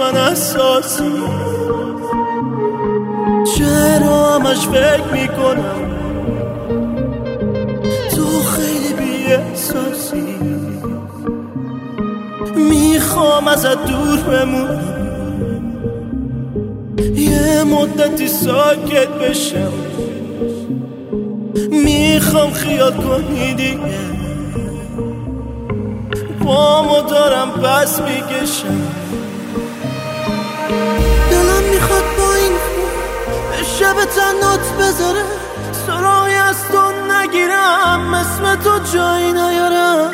من اساسی، چرا همش فکر میکنم تو خیلی بی احساسی. میخوام ازت دور بمونم، یه مدتی ساکت بشم، میخوام خیال کنی دیگه، پامو دارم پس میکشم. دلم میخواد با این به شب تنات بذاره، سراغی از تو نگیرم، اسم تو جایی نیارم.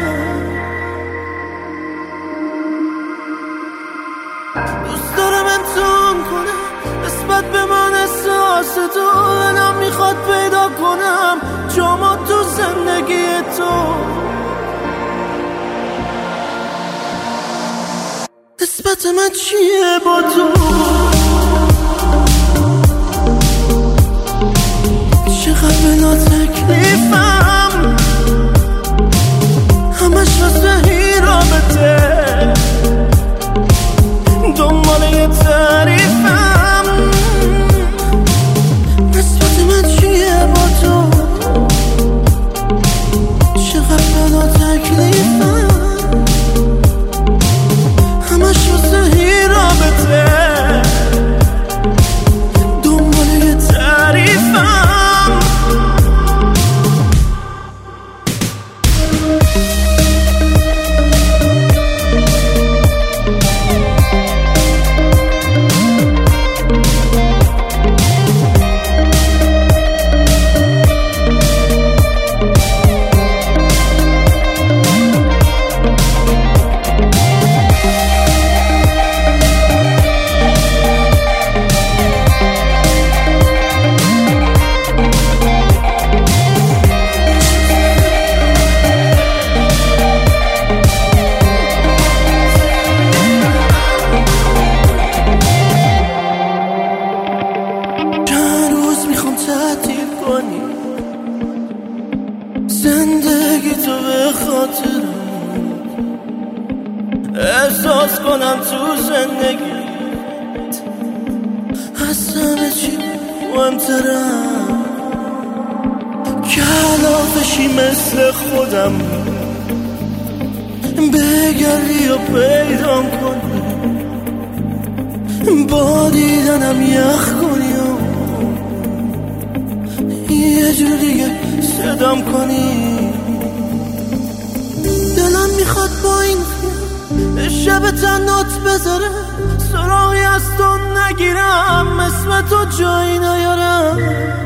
دوست دارم امتحان کنم نسبت به من احساس تو، دلم میخواد پیدا کنم جاما تو زندگی تو. نسبت من چیه با تو؟ چقدر بلا تکلیفم، همش واسه این رابطه، دنبال یه تعریفم. نسبت من چیه با تو؟ چقدر بلا تکلیفم، همش واسه این رابطه، دنبال یه تعریفم. زندگی تو به خاطرم، احساس کنم تو زندگیت از همه چی مهمترم، کلافشی مثل خودم، بگردی و پیدام کنی، با دیدنم یخ کنی و یه جور دیگه صدام کنی. دلم میخواد با این به شب تنات بذاره، سراغی از تو نگیرم، اسم تو جایی نیارم.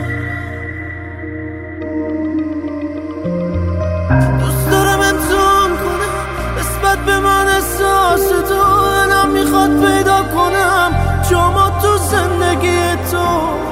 دوست دارم امتحان کنم نسبت به من احساس تو، دلم میخواد پیدا کنم جاما تو زندگی تو.